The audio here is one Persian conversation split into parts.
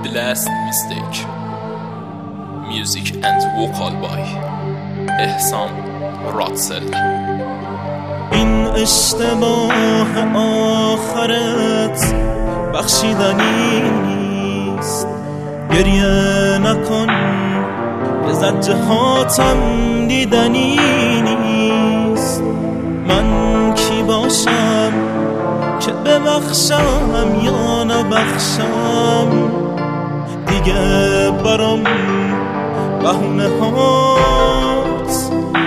Last Mistake. Music and vocal by احسان راتسل. این اشتباه آخرت بخشیدنی نیست، گریه نکن که زجه هاتم دیدنی نیست. من کی باشم که ببخشم یا نبخشم؟ دیگه برام بهونه هات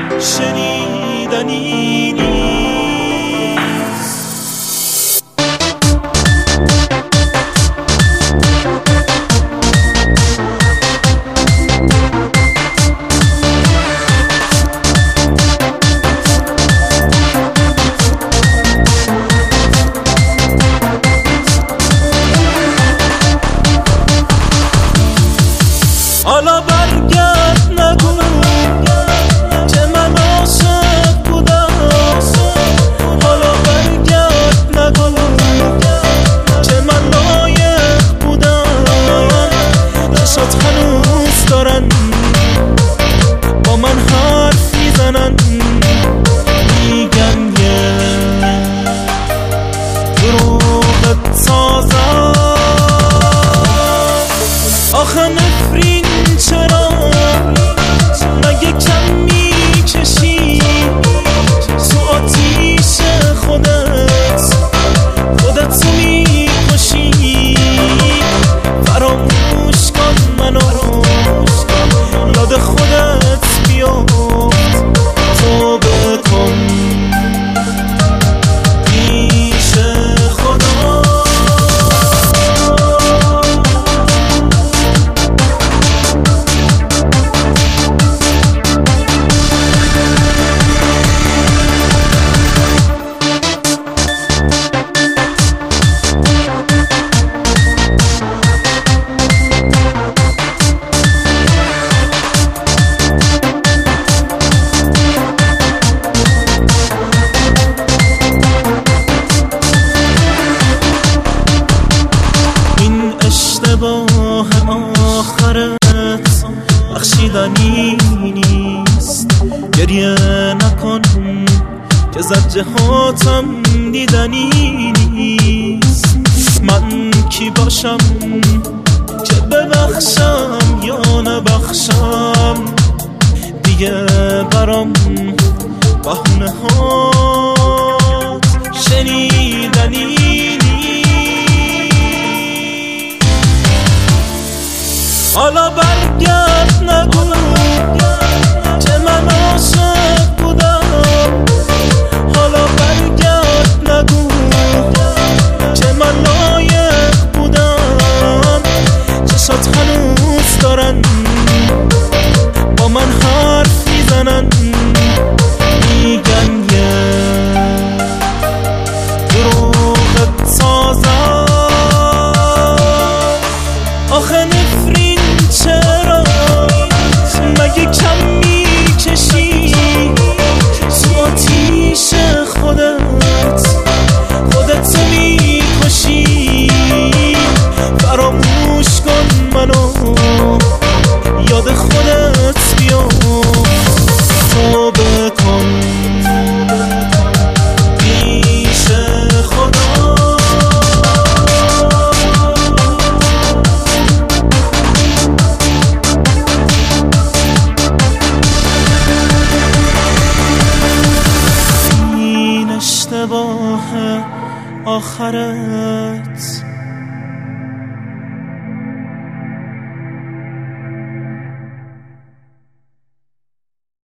شنیدنی نیست. حالا برگرد نگو که من عاشق بودم، حالا برگرد نگو که من لایق بودم. چشات هنوز دارن با من حرف میزنن، میگن یه دروغت سازم. آخه نفرین چرا مگه کم میکشی تو آتیش خودت رو میکشی؟ فراموش کن منو، یاد خودت بیافت، توبه کن پیش خدا. اشتباه آخرت بخشیدنی نیست، گریه نکن که زجه هاتم دیدنی نیست. من کی باشم که ببخشم یا نبخشم؟ دیگه برام بهونه هات شنیدنی نیست. حالا برگرد نگو که من عاشق بودم، حالا برگرد نگو که من لایق بودم. چشات هنوز دارن با من حرف میزنن، میگن یه دروغت سازم. آخه نفرین چرا مگه کم میکشی تو آتیش خودت رو میکشی؟ فراموش کن منو، یاد خودت بیافت، توبه کن پیش خدا. اشتباه آخرت